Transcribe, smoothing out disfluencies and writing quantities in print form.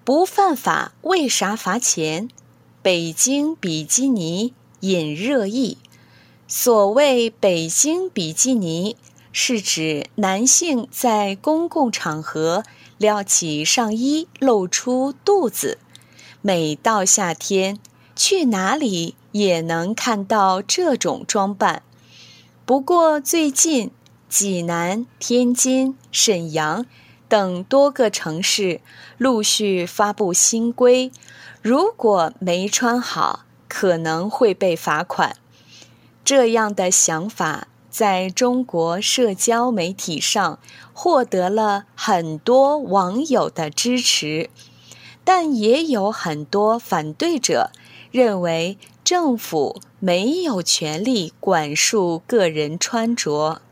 不犯法为啥罚钱？北京比基尼引热议。所谓北京比基尼，是指男性在公共场合撩起上衣露出肚子。每到夏天，去哪里也能看到这种装扮。不过最近，济南、天津、沈阳等多个城市陆续发布新规，如果没穿好，可能会被罚款。这样的想法在中国社交媒体上获得了很多网友的支持，但也有很多反对者认为政府没有权利管束个人穿着。